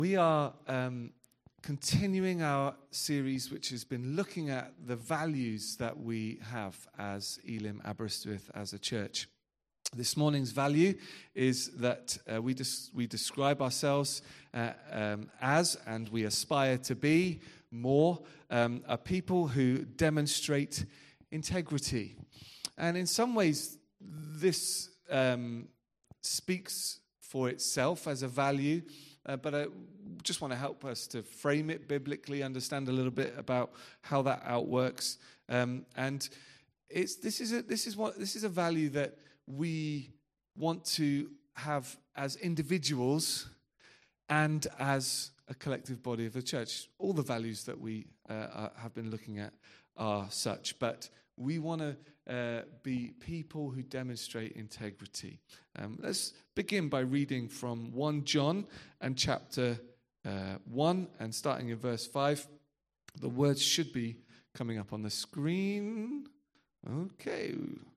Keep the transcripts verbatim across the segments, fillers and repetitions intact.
We are um, continuing our series, which has been looking at the values that we have as Elim Aberystwyth as a church. This morning's value is that uh, we des- we describe ourselves uh, um, as, and we aspire to be more, um, a people who demonstrate integrity. And in some ways, this um, speaks for itself as a value. Uh, but I just want to help us to frame it biblically, understand a little bit about how that outworks. Um, and it's this is a this is what this is a value that we want to have as individuals and as a collective body of the church. All the values that we uh, are, have been looking at are such, but we want to uh, be people who demonstrate integrity. Um, let's begin by reading from First John and chapter uh, one and starting in verse five. The words should be coming up on the screen. Okay.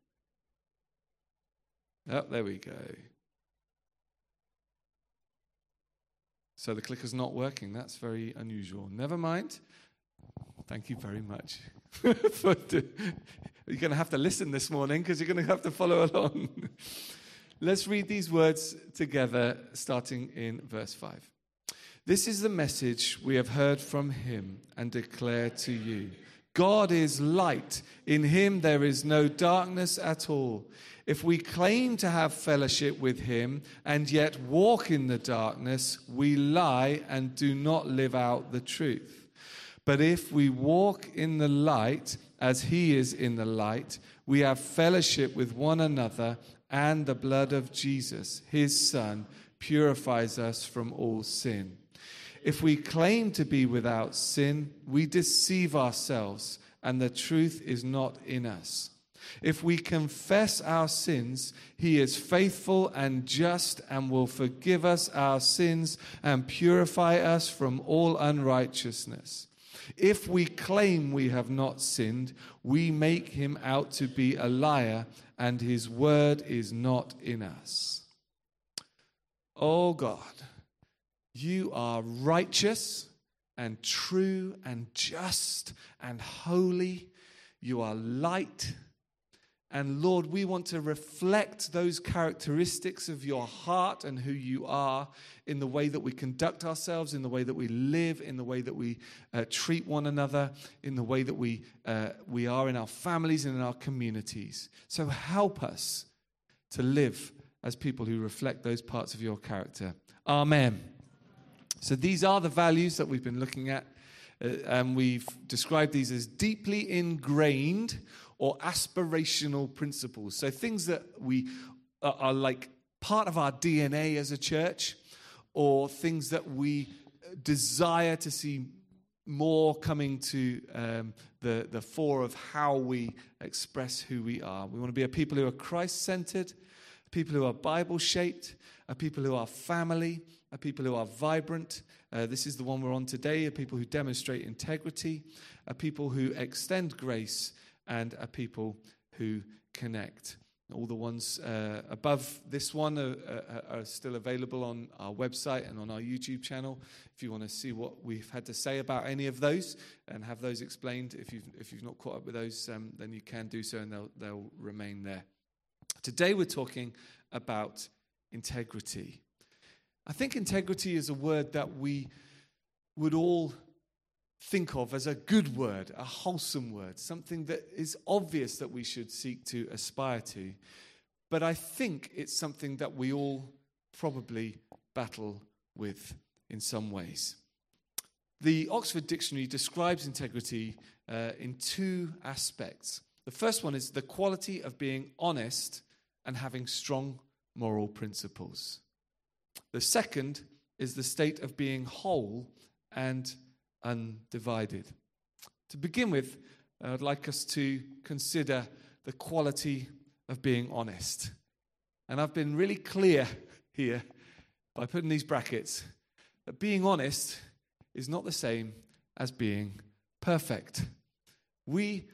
Oh, there we go. So the clicker's not working. That's very unusual. Never mind. Thank you very much. You're going to have to listen this morning because you're going to have to follow along. Let's read these words together, starting in verse five. This is the message we have heard from him and declare to you. God is light. In him there is no darkness at all. If we claim to have fellowship with him and yet walk in the darkness, we lie and do not live out the truth. But if we walk in the light as he is in the light, we have fellowship with one another, and the blood of Jesus, his Son, purifies us from all sin. If we claim to be without sin, we deceive ourselves, and the truth is not in us. If we confess our sins, he is faithful and just and will forgive us our sins and purify us from all unrighteousness. If we claim we have not sinned, we make him out to be a liar, and his word is not in us. Oh God, you are righteous and true and just and holy. You are light. And Lord, we want to reflect those characteristics of your heart and who you are in the way that we conduct ourselves, in the way that we live, in the way that we uh, treat one another, in the way that we uh, we are in our families and in our communities. So help us to live as people who reflect those parts of your character. Amen. So these are the values that we've been looking at, uh, and we've described these as deeply ingrained or aspirational principles. So things that we are, are like part of our D N A as a church, or things that we desire to see more coming to um, the, the fore of how we express who we are. We want to be a people who are Christ-centered, people who are Bible-shaped, a people who are family, a people who are vibrant. Uh, this is the one we're on today, a people who demonstrate integrity, a people who extend grace, and a people who connect. All the ones uh, above this one are, are, are still available on our website and on our YouTube channel. If you want to see what we've had to say about any of those and have those explained, if you've if you've not caught up with those, um, then you can do so, and they'll they'll remain there. Today we're talking about integrity. I think integrity is a word that we would all think of as a good word, a wholesome word, something that is obvious that we should seek to aspire to. But I think it's something that we all probably battle with in some ways. The Oxford Dictionary describes integrity uh, in two aspects. The first one is the quality of being honest and having strong moral principles. The second is the state of being whole and undivided. To begin with, I'd like us to consider the quality of being honest. And I've been really clear here by putting these brackets that being honest is not the same as being perfect. We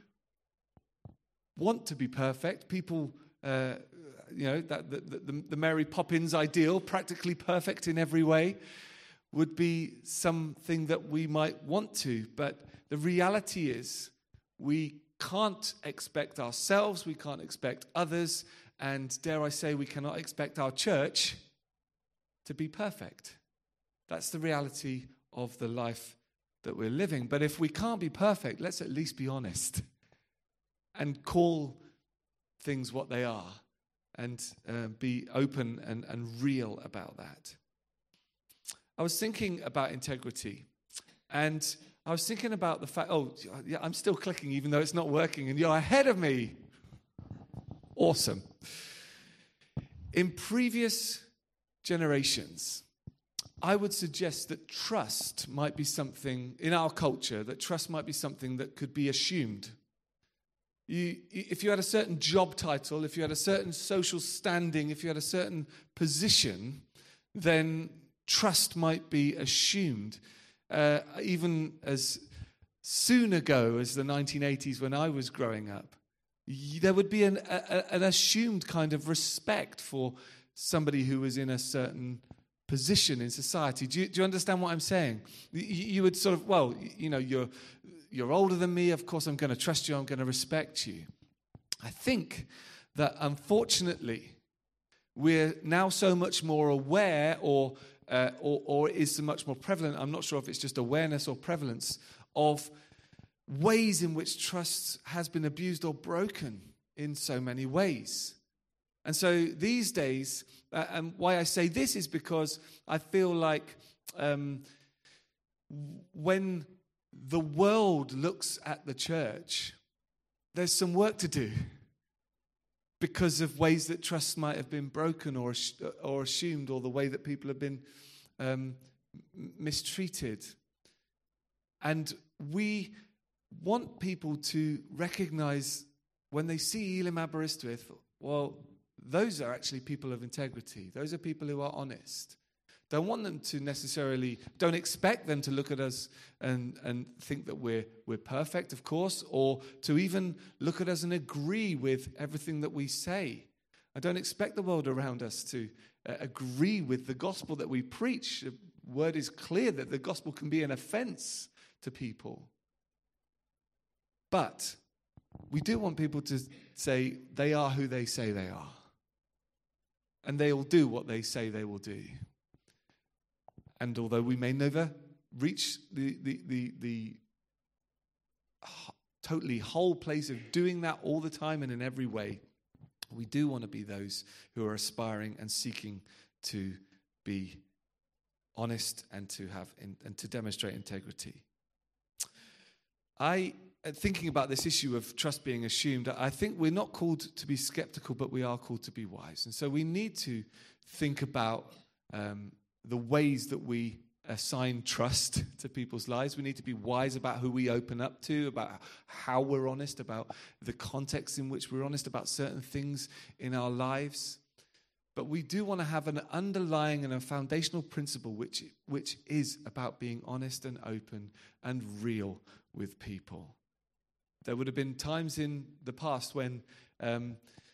want to be perfect. People, uh, you know, that the, the, the Mary Poppins ideal, practically perfect in every way. would be something that we might want to, but the reality is we can't expect ourselves, we can't expect others, and dare I say, we cannot expect our church to be perfect. That's the reality of the life that we're living. But if we can't be perfect, let's at least be honest and call things what they are and uh, be open and, and real about that. I was thinking about integrity, and I was thinking about the fact, oh, yeah, I'm still clicking even though it's not working, and you're ahead of me. Awesome. In previous generations, I would suggest that trust might be something, in our culture, that trust might be something that could be assumed. You, if you had a certain job title, if you had a certain social standing, if you had a certain position, then trust might be assumed. Uh, even as soon ago as the nineteen eighties when I was growing up, there would be an, a, an assumed kind of respect for somebody who was in a certain position in society. Do you, do you understand what I'm saying? You, you would sort of, well, you know, you're you're older than me, of course I'm going to trust you, I'm going to respect you. I think that unfortunately we're now so much more aware or Uh, or, or is so much more prevalent, I'm not sure if it's just awareness or prevalence, of ways in which trust has been abused or broken in so many ways. And so these days, uh, and why I say this is because I feel like um, when the world looks at the church, there's some work to do because of ways that trust might have been broken or or assumed, or the way that people have been um, mistreated. And we want people to recognize when they see Elim Aberystwyth, well, those are actually people of integrity. Those are people who are honest. Don't want them to necessarily, don't expect them to look at us and, and think that we're we're perfect, of course, or to even look at us and agree with everything that we say. I don't expect the world around us to uh, agree with the gospel that we preach. The word is clear that the gospel can be an offense to people. But we do want people to say they are who they say they are. And they will do what they say they will do. And although we may never reach the, the, the, the totally whole place of doing that all the time and in every way, we do want to be those who are aspiring and seeking to be honest and to have in, and to demonstrate integrity. I, thinking about this issue of trust being assumed, I think we're not called to be skeptical, but we are called to be wise. And so we need to think about um, the ways that we assign trust to people's lives. We need to be wise about who we open up to, about how we're honest, about the context in which we're honest about certain things in our lives. But we do want to have an underlying and a foundational principle which, which is about being honest and open and real with people. There would have been times in the past when, um,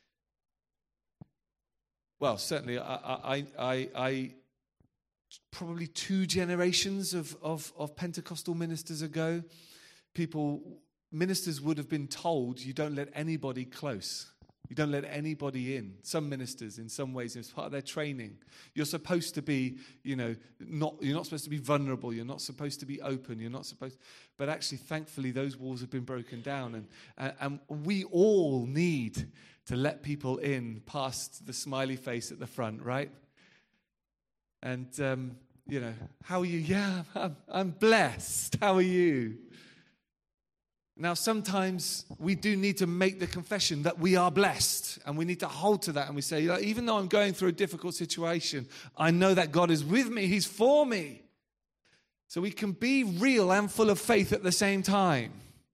well, certainly I, I, I, I probably two generations of, of, of Pentecostal ministers ago, people, ministers would have been told, you don't let anybody close. You don't let anybody in. Some ministers, in some ways, it's part of their training. You're supposed to be, you know, not, you're not supposed to be vulnerable. You're not supposed to be open. You're not supposed, but actually, thankfully, those walls have been broken down. And, and, and we all need to let people in past the smiley face at the front, right? And, um, you know, how are you? Yeah, I'm, I'm blessed. How are you? Now, sometimes we do need to make the confession that we are blessed, and we need to hold to that. And we say, even though I'm going through a difficult situation, I know that God is with me. He's for me. So we can be real and full of faith at the same time.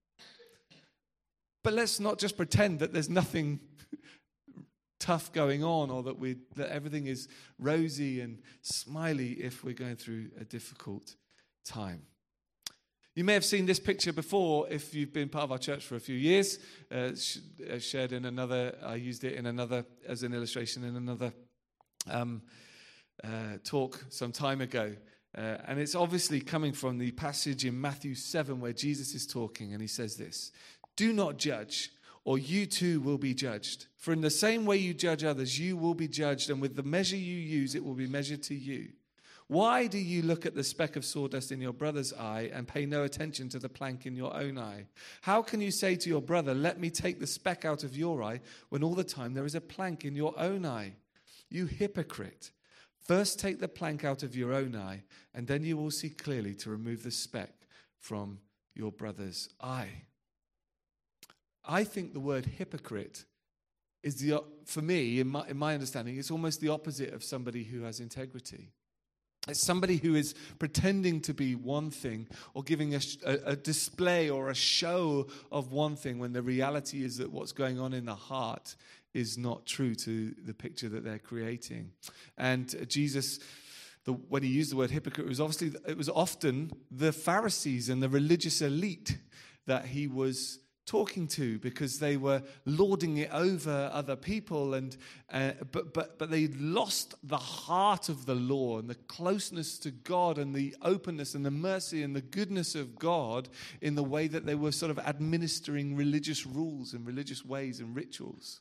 But let's not just pretend that there's nothing tough going on, or that we that everything is rosy and smiley if we're going through a difficult time. You may have seen this picture before if you've been part of our church for a few years. Uh, sh- uh, shared in another, I used it in another as an illustration in another um, uh, talk some time ago. Uh, and it's obviously coming from the passage in Matthew seven where Jesus is talking, and he says this: "Do not judge, or you too will be judged. For in the same way you judge others, you will be judged, and with the measure you use, it will be measured to you. Why do you look at the speck of sawdust in your brother's eye and pay no attention to the plank in your own eye? How can you say to your brother, 'Let me take the speck out of your eye,' when all the time there is a plank in your own eye? You hypocrite. First take the plank out of your own eye, and then you will see clearly to remove the speck from your brother's eye." I think the word hypocrite is, the, for me, in my, in my understanding, it's almost the opposite of somebody who has integrity. It's somebody who is pretending to be one thing or giving a, a, a display or a show of one thing when the reality is that what's going on in the heart is not true to the picture that they're creating. And Jesus, the, when he used the word hypocrite, it was obviously it was often the Pharisees and the religious elite that he was talking to, because they were lording it over other people, and uh, but but but they lost the heart of the law and the closeness to God and the openness and the mercy and the goodness of God in the way that they were sort of administering religious rules and religious ways and rituals.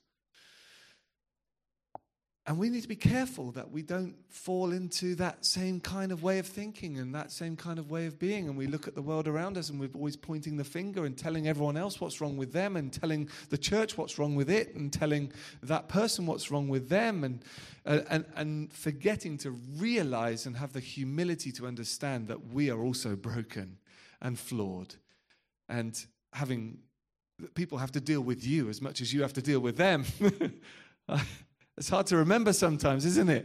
And we need to be careful that we don't fall into that same kind of way of thinking and that same kind of way of being. And we look at the world around us and we're always pointing the finger and telling everyone else what's wrong with them, and telling the church what's wrong with it, and telling that person what's wrong with them, and uh, and, and forgetting to realize and have the humility to understand that we are also broken and flawed, and having people have to deal with you as much as you have to deal with them. It's hard to remember sometimes, isn't it?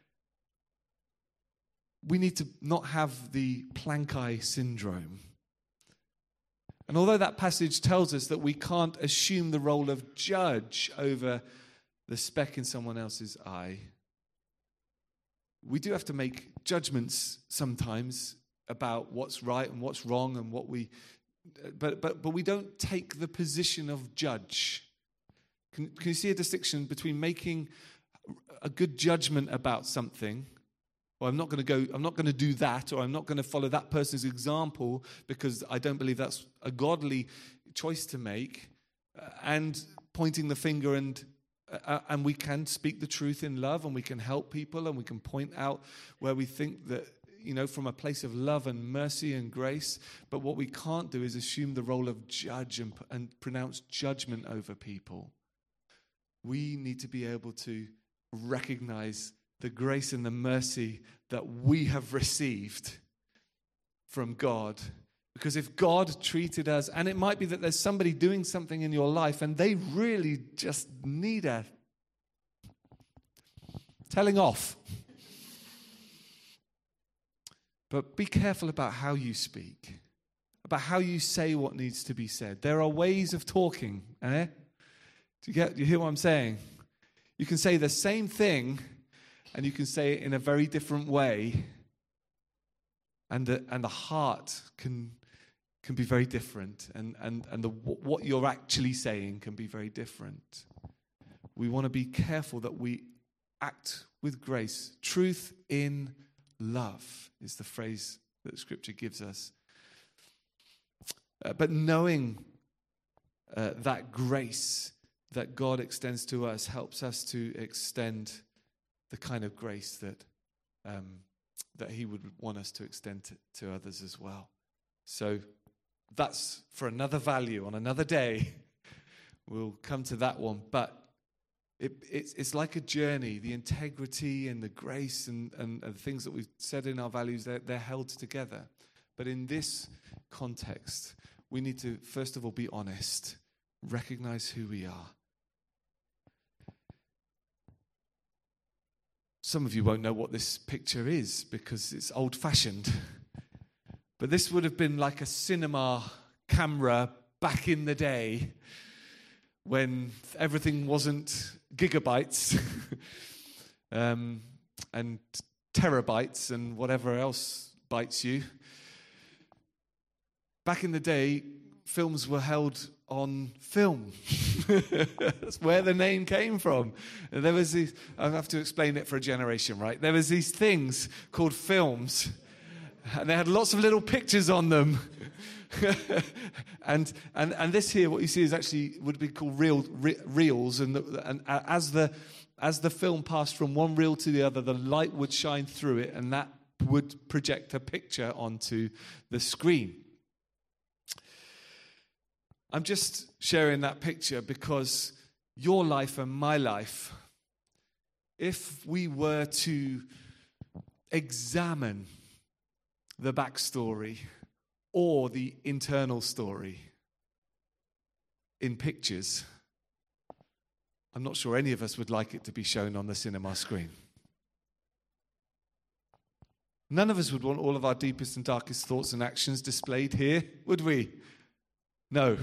We need to not have the plank eye syndrome. And although that passage tells us that we can't assume the role of judge over the speck in someone else's eye, we do have to make judgments sometimes about what's right and what's wrong and what we, but but but we don't take the position of judge. Can, can you see a distinction between making a good judgment about something, or I'm not going to go, I'm not going to do that, or I'm not going to follow that person's example because I don't believe that's a godly choice to make, uh, and pointing the finger, and uh, and we can speak the truth in love, and we can help people, and we can point out where we think that, you know, from a place of love and mercy and grace. But what we can't do is assume the role of judge and, and pronounce judgment over people. We need to be able to recognize the grace and the mercy that we have received from God. Because if God treated us, and it might be that there's somebody doing something in your life and they really just need a telling off. But be careful about how you speak, about how you say what needs to be said. There are ways of talking, eh? Do you get? Do you hear what I'm saying? You can say the same thing, and you can say it in a very different way, and the and the heart can can be very different, and and and the what you're actually saying can be very different. We want to be careful that we act with grace. Truth in love is the phrase that Scripture gives us. Uh, but knowing uh, that grace that God extends to us helps us to extend the kind of grace that um, that He would want us to extend to, to others as well. So that's for another value on another day. We'll come to that one. But it, it's, it's like a journey. The integrity and the grace and, and, and the things that we've said in our values, they're, they're held together. But in this context, we need to, first of all, be honest, recognize who we are. Some of you won't know what this picture is because it's old-fashioned. But this would have been like a cinema camera back in the day when everything wasn't gigabytes um, and terabytes and whatever else bites you. Back in the day, films were held on film. That's where the name came from. And there was these, I have to explain it for a generation, right? There was these things called films, And they had lots of little pictures on them. and, and and this here, what you see is actually would be called reel, re, reels. And, the, and as the as the film passed from one reel to the other, the light would shine through it, and that would project a picture onto the screen. I'm just sharing that picture because your life and my life, if we were to examine the backstory or the internal story in pictures, I'm not sure any of us would like it to be shown on the cinema screen. None of us would want all of our deepest and darkest thoughts and actions displayed here, would we? No.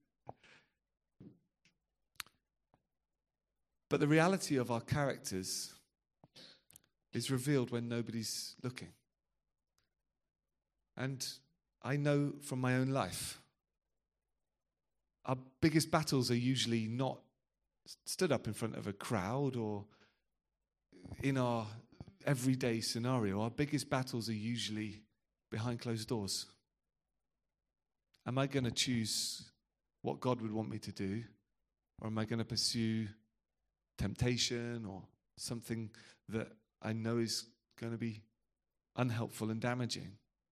But the reality of our characters is revealed when nobody's looking. And I know from my own life, our biggest battles are usually not stood up in front of a crowd or in our everyday scenario. Our biggest battles are usually behind closed doors. Am I going to choose what God would want me to do? Or am I going to pursue temptation or something that I know is going to be unhelpful and damaging?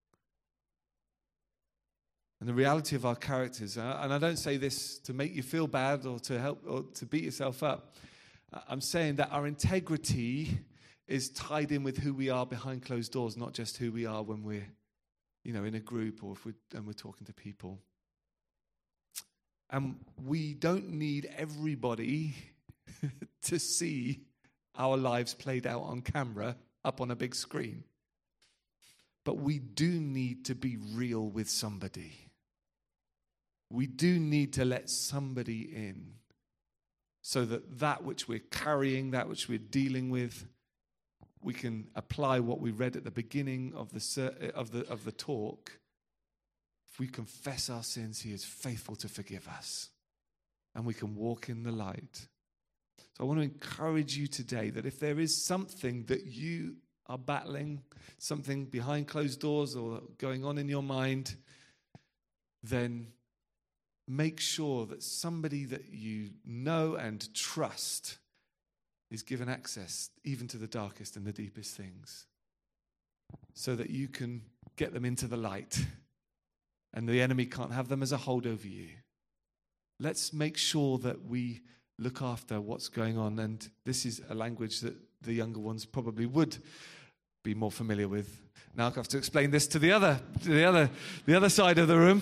And the reality of our characters, and I don't say this to make you feel bad or to help or to beat yourself up. I'm saying that our integrity is tied in with who we are behind closed doors, not just who we are when we're, you know, in a group or if we're, and we're talking to people. And we don't need everybody to see our lives played out on camera up on a big screen. But we do need to be real with somebody. We do need to let somebody in so that that which we're carrying, that which we're dealing with, we can apply what we read at the beginning of the of the of the talk. If we confess our sins, he is faithful to forgive us, and we can walk in the light. So I want to encourage you today that if there is something that you are battling, something behind closed doors or going on in your mind, then make sure that somebody that you know and trust is given access even to the darkest and the deepest things, so that you can get them into the light and the enemy can't have them as a hold over you. Let's make sure that we look after what's going on. And this is a language that the younger ones probably would be more familiar with. Now I have to explain this to the other, to the other, the other side of the room.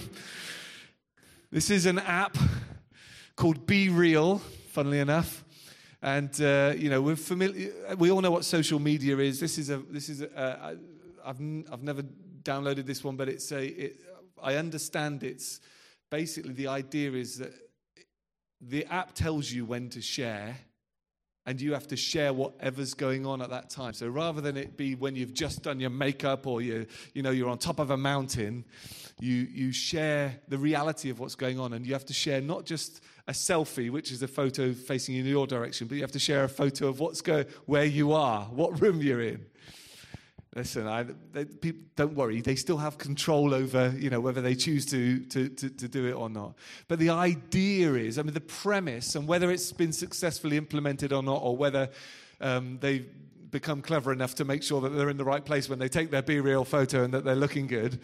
This is an app called Be Real, funnily enough. And, uh, you know, we're familiar, we all know what social media is. This is a, this is a, I've, I've never downloaded this one, but it's a, it, I understand it's basically the idea is that the app tells you when to share, and you have to share whatever's going on at that time. So rather than it be when you've just done your makeup or you, you know, you're on top of a mountain, you you share the reality of what's going on, and you have to share not just a selfie, which is a photo facing in your direction, but you have to share a photo of what's go where you are, what room you're in. Listen, I, they, people, don't worry. They still have control over, you know, whether they choose to, to, to, to do it or not. But the idea is, I mean, the premise, and whether it's been successfully implemented or not, or whether um, they've become clever enough to make sure that they're in the right place when they take their Be Real photo and that they're looking good.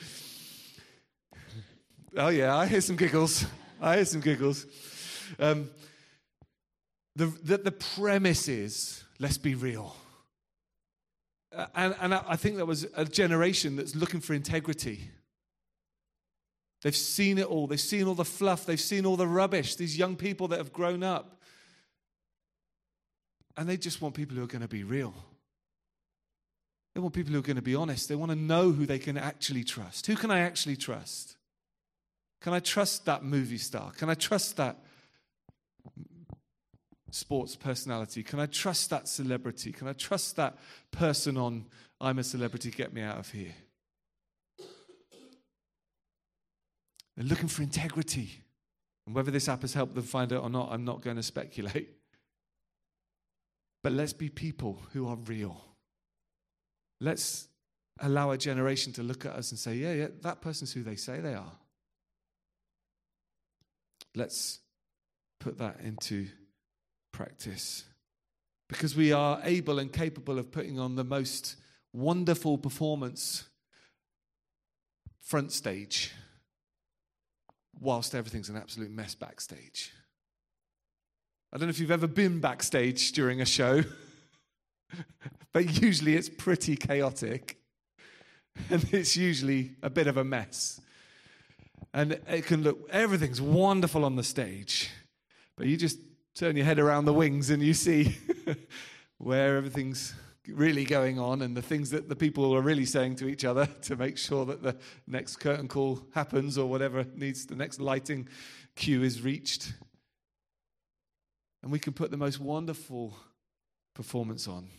Oh, yeah, I hear some giggles. I hear some giggles. Um, the, the, the premise is, let's be real. Uh, and, and I think that was a generation that's looking for integrity. They've seen it all. They've seen all the fluff. They've seen all the rubbish. These young people that have grown up. And they just want people who are going to be real. They want people who are going to be honest. They want to know who they can actually trust. Who can I actually trust? Can I trust that movie star? Can I trust that sports personality? Can I trust that celebrity? Can I trust that person on I'm a Celebrity, Get Me Out of Here? They're looking for integrity. And whether this app has helped them find it or not, I'm not going to speculate. But let's be people who are real. Let's allow a generation to look at us and say, yeah, yeah, that person's who they say they are. Let's put that into practice. Because we are able and capable of putting on the most wonderful performance front stage, whilst everything's an absolute mess backstage. I don't know if you've ever been backstage during a show, but usually it's pretty chaotic, and it's usually a bit of a mess. And it can look, everything's wonderful on the stage, but you just turn your head around the wings and you see where everything's really going on and the things that the people are really saying to each other to make sure that the next curtain call happens or whatever needs, the next lighting cue is reached. And we can put the most wonderful performance on,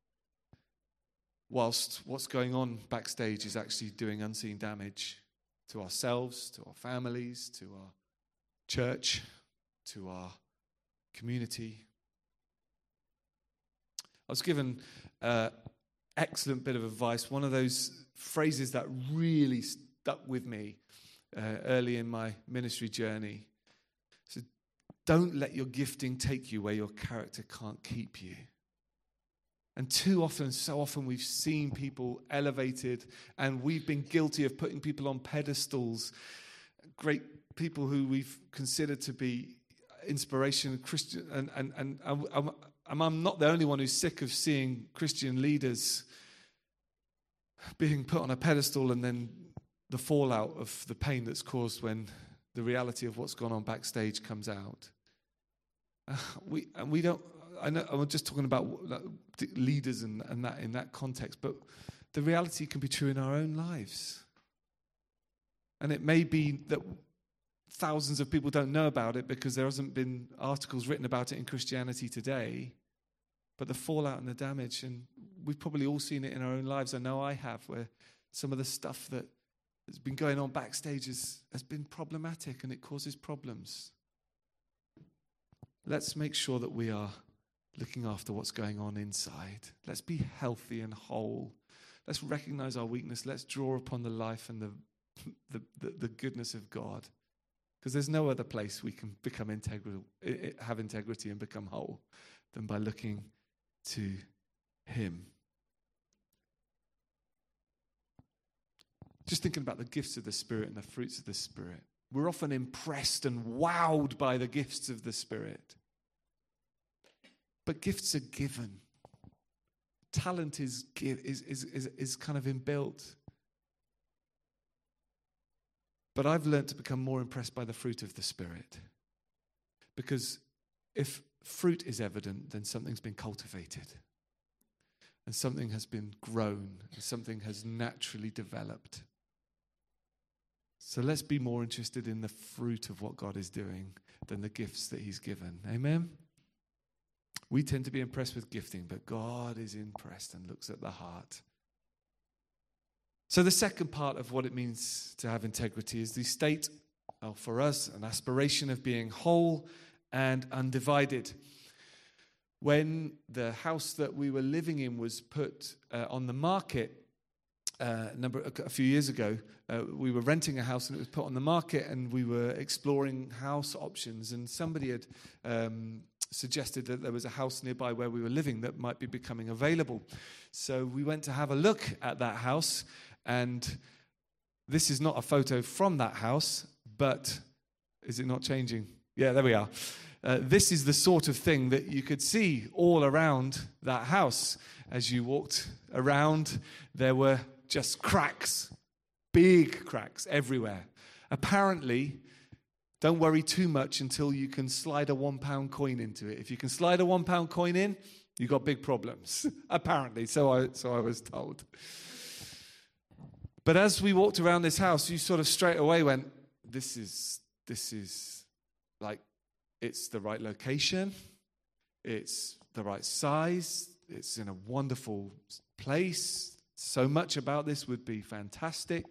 whilst what's going on backstage is actually doing unseen damage to ourselves, to our families, to our church, to our community. I was given an excellent bit of advice, one of those phrases that really stuck with me uh, early in my ministry journey. So, don't let your gifting take you where your character can't keep you. And too often, so often we've seen people elevated, and we've been guilty of putting people on pedestals, great people who we've considered to be inspiration, Christian, and, and, and I'm, I'm not the only one who's sick of seeing Christian leaders being put on a pedestal and then the fallout of the pain that's caused when the reality of what's gone on backstage comes out. Uh, we and we don't. I know I'm just talking about leaders and, and that in that context, but the reality can be true in our own lives. And it may be that thousands of people don't know about it because there hasn't been articles written about it in Christianity Today, but the fallout and the damage, and we've probably all seen it in our own lives. I know I have, where some of the stuff that has been going on backstage is, has been problematic and it causes problems. Let's make sure that we are looking after what's going on inside. Let's be healthy and whole. Let's recognize our weakness. Let's draw upon the life and the the, the, the goodness of God. Because there's no other place we can become integral, have integrity and become whole than by looking to Him. Just thinking about the gifts of the Spirit and the fruits of the Spirit. We're often impressed and wowed by the gifts of the Spirit. But gifts are given. Talent is, is, is, is, is kind of inbuilt. But I've learned to become more impressed by the fruit of the Spirit. Because if fruit is evident, then something's been cultivated. And something has been grown. And something has naturally developed. So let's be more interested in the fruit of what God is doing than the gifts that He's given. Amen? We tend to be impressed with gifting, but God is impressed and looks at the heart. So the second part of what it means to have integrity is the state, well, for us, an aspiration of being whole and undivided. When the house that we were living in was put uh, on the market uh, number a few years ago, uh, we were renting a house and it was put on the market, and we were exploring house options, and somebody had um, suggested that there was a house nearby where we were living that might be becoming available. So we went to have a look at that house. And this is not a photo from that house, but is it not changing? Yeah, there we are. Uh, this is the sort of thing that you could see all around that house. As you walked around, there were just cracks, big cracks everywhere. Apparently, don't worry too much until you can slide a one-pound coin into it. If you can slide a one-pound coin in, you've got big problems, apparently. So I, so I was told. But as we walked around this house, you sort of straight away went, this is, this is like, it's the right location, it's the right size, it's in a wonderful place. So much about this would be fantastic.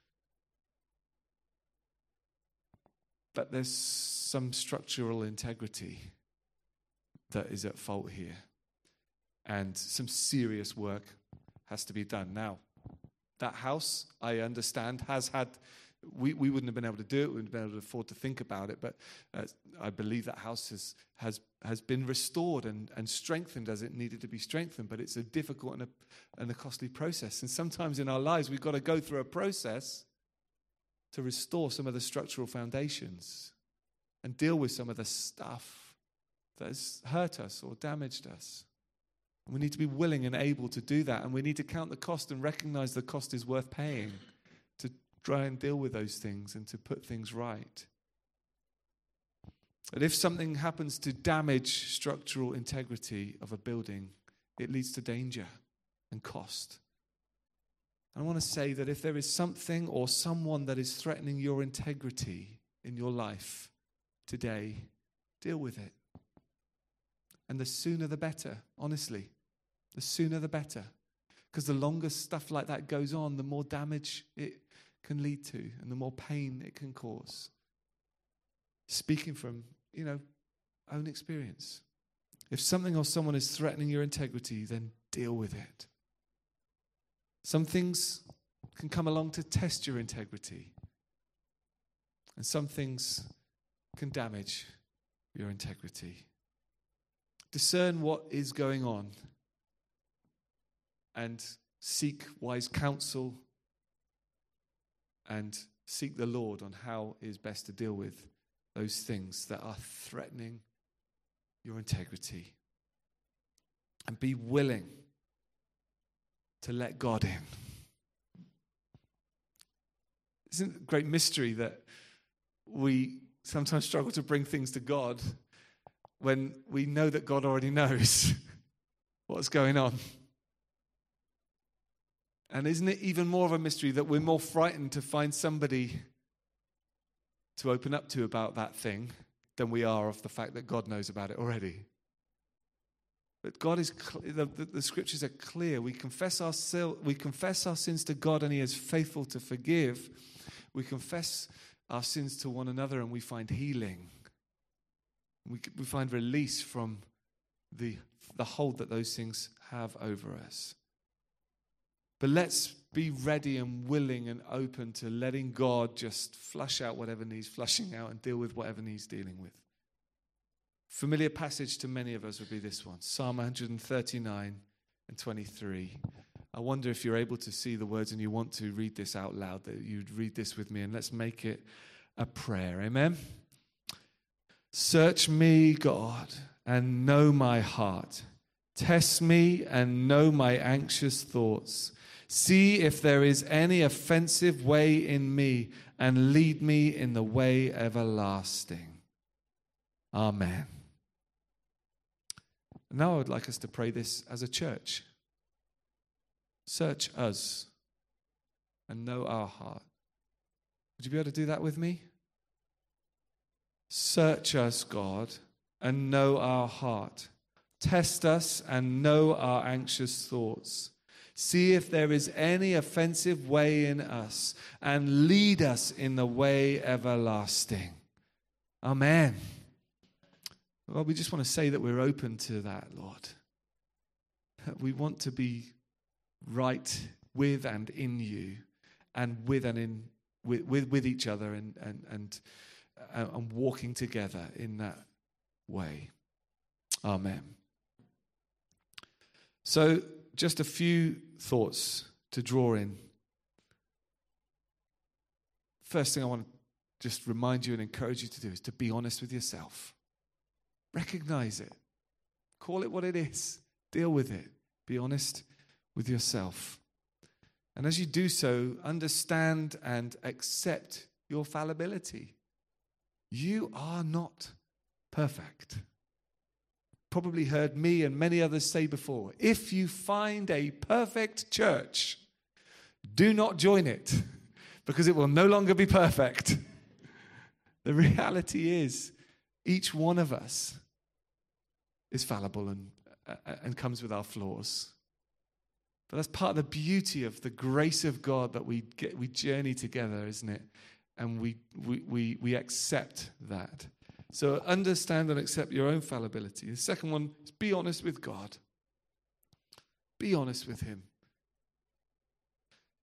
But there's some structural integrity that is at fault here. And some serious work has to be done. Now, that house, I understand, has had, we, we wouldn't have been able to do it, we wouldn't have been able to afford to think about it, but uh, I believe that house has has, has been restored and, and strengthened as it needed to be strengthened, but it's a difficult and a, and a costly process. And sometimes in our lives, we've got to go through a process to restore some of the structural foundations and deal with some of the stuff that has hurt us or damaged us. We need to be willing and able to do that, and we need to count the cost and recognize the cost is worth paying to try and deal with those things and to put things right. But if something happens to damage structural integrity of a building, it leads to danger and cost. I want to say that if there is something or someone that is threatening your integrity in your life today, deal with it. And the sooner the better, honestly. The sooner the better. Because the longer stuff like that goes on, the more damage it can lead to and the more pain it can cause. Speaking from, you know, own experience. If something or someone is threatening your integrity, then deal with it. Some things can come along to test your integrity. And some things can damage your integrity. Discern what is going on and seek wise counsel and seek the Lord on how it is best to deal with those things that are threatening your integrity. And be willing to let God in. Isn't it a great mystery that we sometimes struggle to bring things to God when we know that God already knows what's going on? And isn't it even more of a mystery that we're more frightened to find somebody to open up to about that thing than we are of the fact that God knows about it already? But God is the, the, the scriptures are clear. We confess our we confess our sins to God, and He is faithful to forgive. We confess our sins to one another, and we find healing. We we find release from the the hold that those things have over us. But let's be ready and willing and open to letting God just flush out whatever needs flushing out and deal with whatever needs dealing with. Familiar passage to many of us would be this one, Psalm one thirty-nine and twenty-three. I wonder if you're able to see the words and you want to read this out loud, that you'd read this with me, and let's make it a prayer. Amen? Search me, God, and know my heart. Test me and know my anxious thoughts. See if there is any offensive way in me, and lead me in the way everlasting. Amen. Now I would like us to pray this as a church. Search us and know our heart. Would you be able to do that with me? Search us, God, and know our heart. Test us and know our anxious thoughts. See if there is any offensive way in us, and lead us in the way everlasting. Amen. Well, we just want to say that we're open to that, Lord. We want to be right with and in you, and with and in with with, with each other, and and and uh, and walking together in that way. Amen. So, just a few thoughts to draw in. First thing I want to just remind you and encourage you to do is to be honest with yourself. Recognize it. Call it what it is. Deal with it. Be honest with yourself. And as you do so, understand and accept your fallibility. You are not perfect. Probably heard me and many others say before, if you find a perfect church, do not join it, because it will no longer be perfect. The reality is, each one of us is fallible and, uh, and comes with our flaws. But that's part of the beauty of the grace of God, that we get, we journey together, isn't it? And we we we, we accept that. So understand and accept your own fallibility. The second one is be honest with God. Be honest with Him.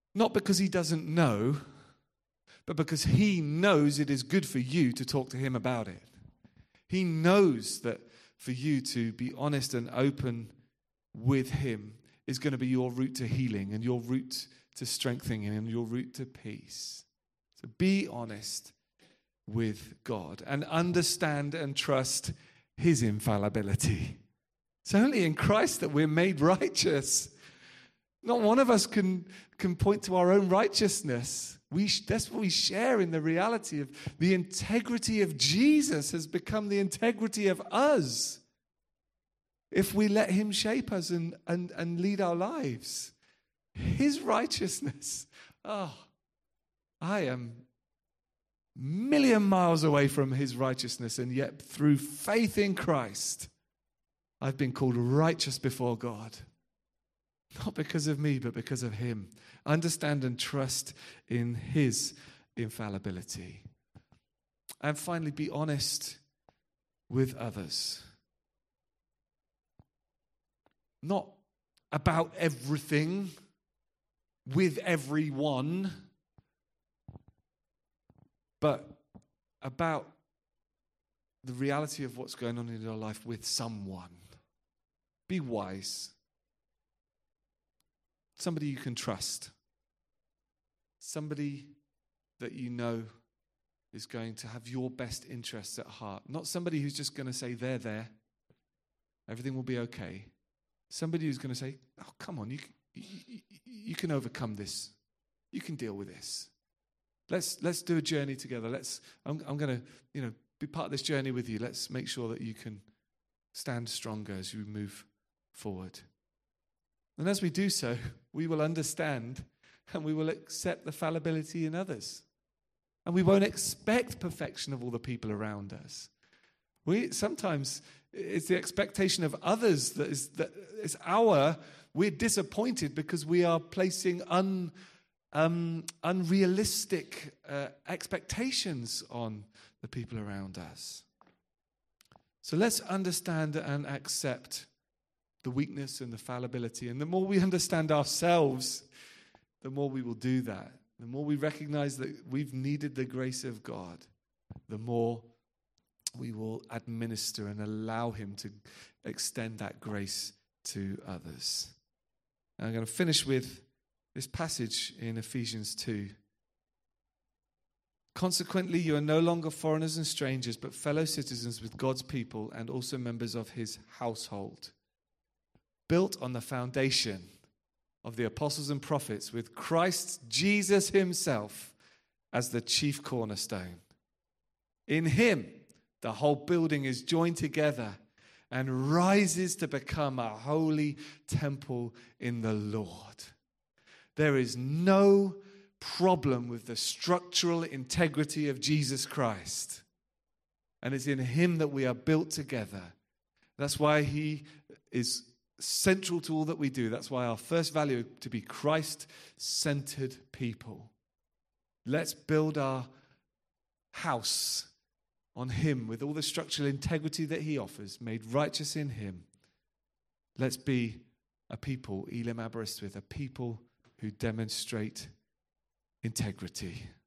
Not because he doesn't know, but because he knows it is good for you to talk to him about it. He knows that for you to be honest and open with him is going to be your route to healing and your route to strengthening and your route to peace. So be honest with God and understand and trust his infallibility. It's only in Christ that we're made righteous. Not one of us can, can point to our own righteousness. We, that's what we share in the reality of the integrity of Jesus has become the integrity of us if we let him shape us and, and, and lead our lives. His righteousness. Oh, I am a million miles away from his righteousness, and yet through faith in Christ, I've been called righteous before God. Not because of me, but because of him. Understand and trust in his infallibility. And finally, be honest with others. Not about everything, with everyone, but about the reality of what's going on in your life with someone. Be wise. Somebody you can trust. Somebody that you know is going to have your best interests at heart. Not somebody who's just going to say, they're there. Everything will be okay. Somebody who's going to say, oh, come on, you, you, you can overcome this. You can deal with this. Let's let's do a journey together. Let's. I'm, I'm going to, you know, be part of this journey with you. Let's make sure that you can stand stronger as you move forward. And as we do so, we will understand and we will accept the fallibility in others. And we won't expect perfection of all the people around us. We sometimes it's the expectation of others that is that is our. We're disappointed because we are placing un, um, unrealistic uh, expectations on the people around us. So let's understand and accept the weakness and the fallibility. And the more we understand ourselves, the more we will do that. The more we recognize that we've needed the grace of God, the more we will administer and allow him to extend that grace to others. And I'm going to finish with this passage in Ephesians two. Consequently, you are no longer foreigners and strangers, but fellow citizens with God's people and also members of his household, built on the foundation of the apostles and prophets, with Christ Jesus himself as the chief cornerstone. In him, the whole building is joined together and rises to become a holy temple in the Lord. There is no problem with the structural integrity of Jesus Christ. And it's in him that we are built together. That's why he is central to all that we do. That's why our first value to be Christ-centered people. Let's build our house on him with all the structural integrity that he offers, made righteous in him. Let's be a people, Elim Aberystwyth, a people who demonstrate integrity.